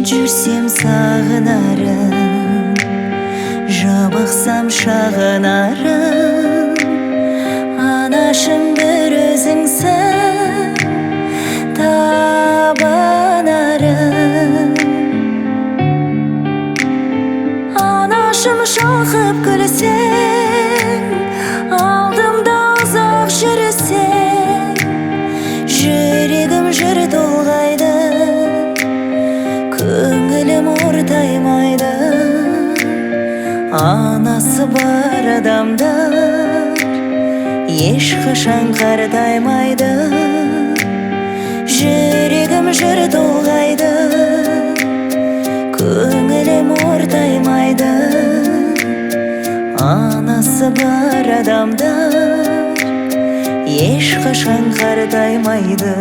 жүрсем сағынарым, жабықсам шағынарым, анашым бір өзіңсің табанарым. Анашым шалқып күлсең, алдымда ұзақ жүрсең, жүрегім жыр толғайды, көңілім ортаймайды. Анасы бар адамдар ешқашан қартаймайды, жүрегім жыр толғайды, көңілім ортаймайды. Анасы бар адамдар ешқашан қартаймайды.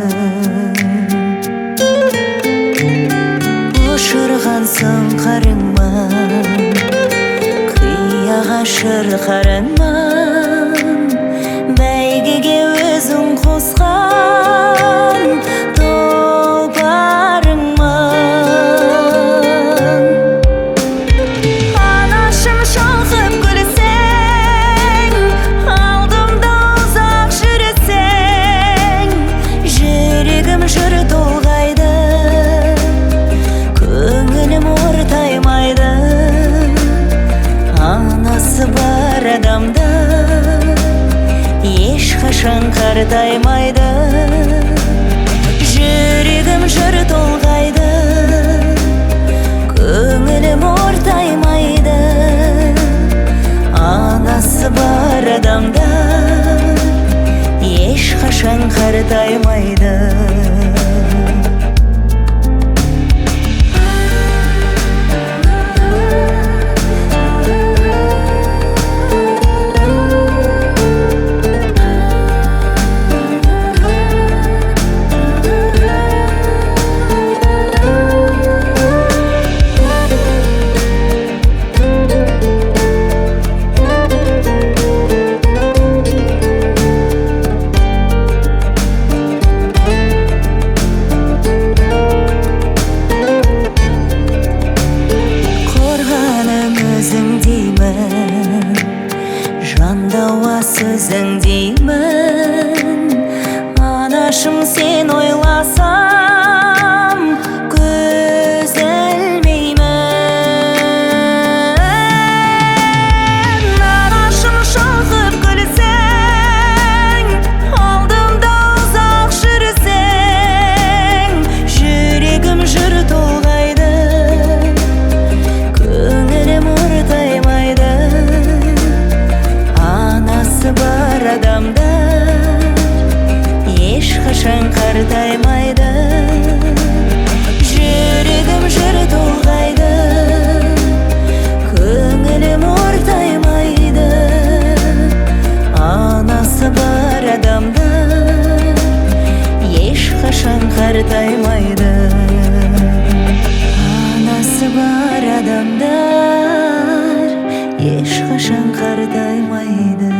Ұшырған соң қарыңма, қияға шырқарыңма, бәйгеге өзің қосқан тұлпарыңма. Анашым шалқып күлсең, алдымда ұзақ жүрсең, жүрегім жыр толғайды, көңілім ортаймайды. Анасы бар адамдар ешқашан қартаймайды, жүрегім жыр толғайды, көңілім ортаймайды. Анасы бар адамдар ешқашан қартаймайды. Жандауа сөзің деймін, анашым сен ойласам көз ілмеймін. Анашым шалқып күлсең, алдымда ұзақ жүрсең, жүрегім жыр толғайды, көңілім ортаймайды. Анасы бар адамдар ешқашан қартаймайды, жүрегім жыр толғайды, көңілім ортаймайды. Анасы бар адамдар ешқашан қартаймайды. Анасы бар адамдар ешқашан қартаймайды.